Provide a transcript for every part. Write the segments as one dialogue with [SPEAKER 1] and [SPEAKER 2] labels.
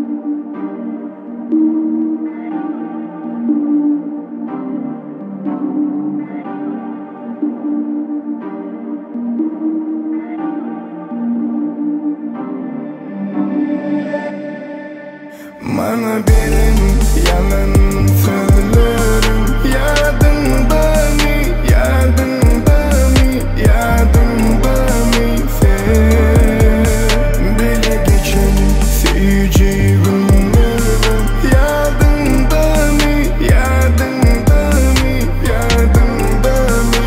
[SPEAKER 1] Bana benim yalan sözlerim yadında mı, yadında mı, yadında mı sen? Bile geçelim seveceği günlerim yadında mı, yadında mı, yadında mı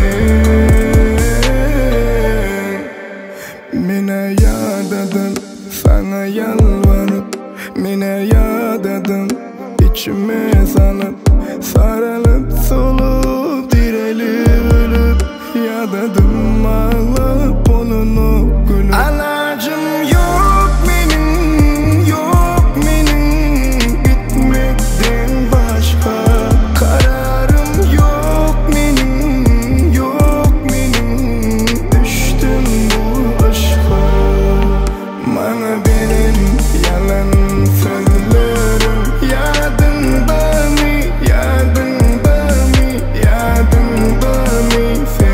[SPEAKER 1] sen? Bana yad edin, sana yalvarıp mine yad edin, içime salıp sarılıp solup dirilip ölüp yad edin, ağlayıp onunu gülüp. Alacım yok benim, yok benim gitmekten başka. Kararım yok benim, yok benim düştüm bu aşka. Bana benim yalan sözlerim yadında mı, yadında mı, yadında mı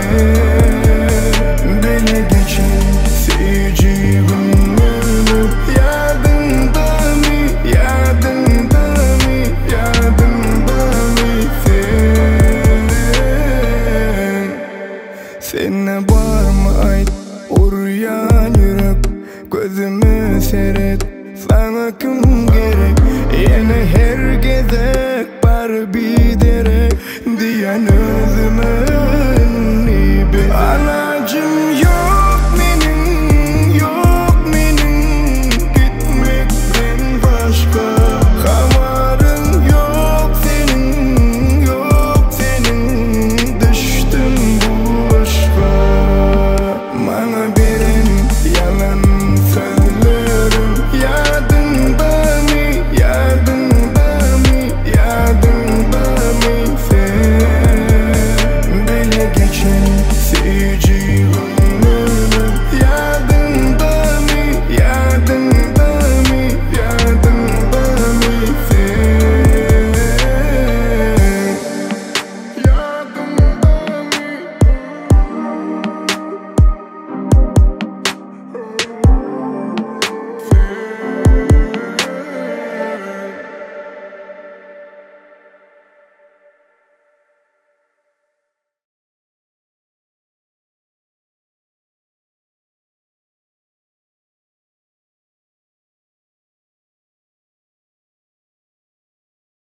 [SPEAKER 1] sen? Bile geçen seveceği günlerim yadında mı, yadında mı, yadında mı sen? Seninle var mı ait uğrayan yürek, gözümü seyret, sana kim gerek? Yine herkese var bir derek diyen özüme iyi bir